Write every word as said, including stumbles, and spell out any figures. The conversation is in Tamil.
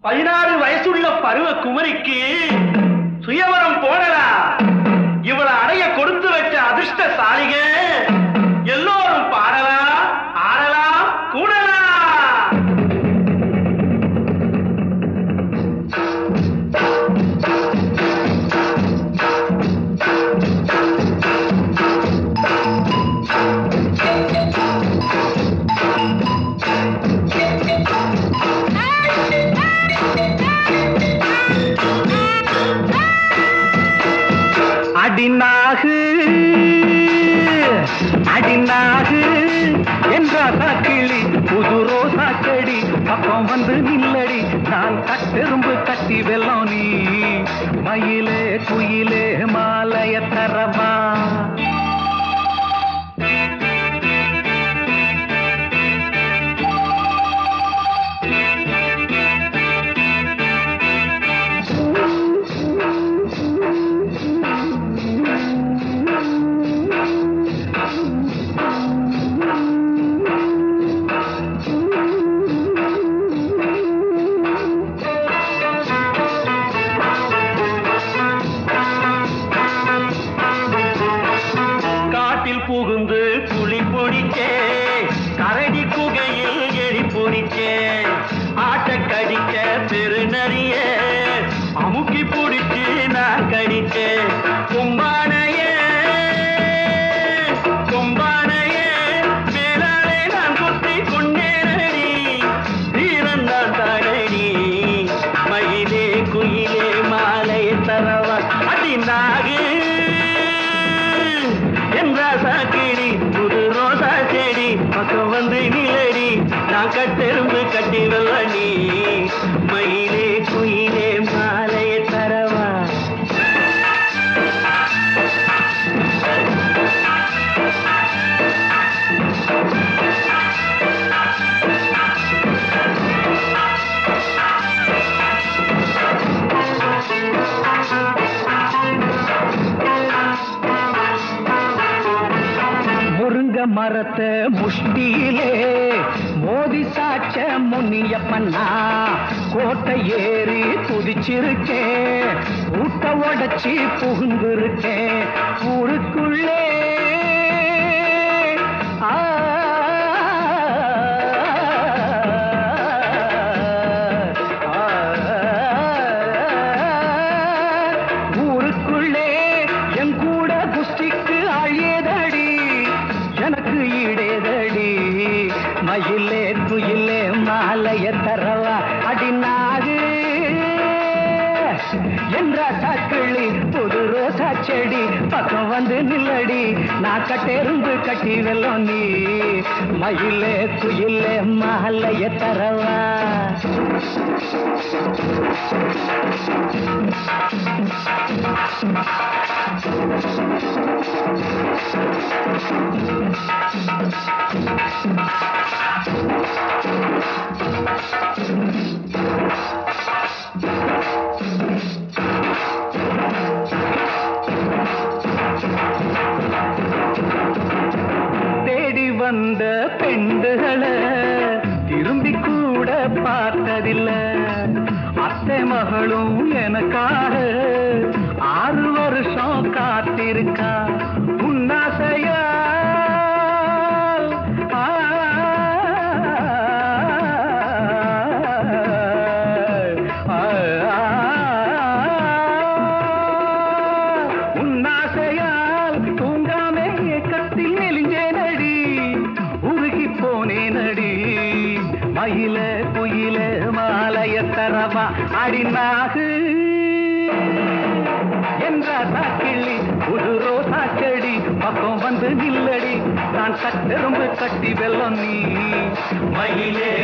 பதினாறு வயசுள்ள பருவ குமரிக்கு சுயவரம் போடலாம். இவளை அடைய கொடுத்து வச்ச அதிர்ஷ்டசாலிக எல்லோரும் பாடலாம், ஆடலாம், கூடலாம். அடிநாகு அடிநாகு என்றாசா கிளி புது ரோசா செடி பக்கம் வந்து நில்லடி. நான் கட்டெரும்பு கட்டி வெல்லம் நீ மயிலே குயிலே மாலைய தரமா. புகுந்து புளி பொடிச்சே கரடி குகையில் எரி பொடிச்சே ஆட்டக்கடிக்க பெருநறிய அமுக்கி பிடிச்சு நான் கடிச்சே. கொம்பானையே கொம்பானையே மேலாலே நான் கொத்தி கொண்டேனடி வீரன் தான் தானடி மயிலே குயிலே மாலை தரவா. அடி நாகு கிளி புது ரோசா செடி பக்கம் வந்து நிலடி. நான் கட்டெரும்பு கட்டி வெல்ல நீ மயிலே குயிலே மாலையை தரவா. மரத்தை முஷ்டியிலே மோதி சாச்ச முனியப்பண்ணா கோட்டை ஏறி குதிச்சிருக்கேன். ஊட்ட உடச்சி புகுந்திருக்கேன் ஊருக்குள்ளே. ஆ ஊருக்குள்ளே என் கூட குஸ்திக்கு அழியதடி எனக்கு ஈடேதடி மயிலே குயிலே மாலைய தரவா. அடிநாகு என்ற சாக்கிளி புது ரோசா செடி பக்கம் வந்து நில்லடி. நான் கட்டெரும்பு கட்டி வெல்லம் நீ மயிலே குயிலே மாலைய தரவா. தேடி வந்த பெண்டுகளை திரும்பி கூட பார்த்ததில்லை. அத்தை மகளும் எனக்காக ஆறு வருஷம் காத்திருக்கா. உன்னாசையா உன்னாசையால் தூங்காமே கத்தில் நெலிஞ்சேனடி உருகி போனேனடி மயில குயில மாலைய தரவா. அடிநாகு என்றாசா கிளி புது ரோசா செடி பக்கம் வந்து நில்லடி. நான் கட்டெரும்பு கட்டி வெல்லம் நீ மயிலே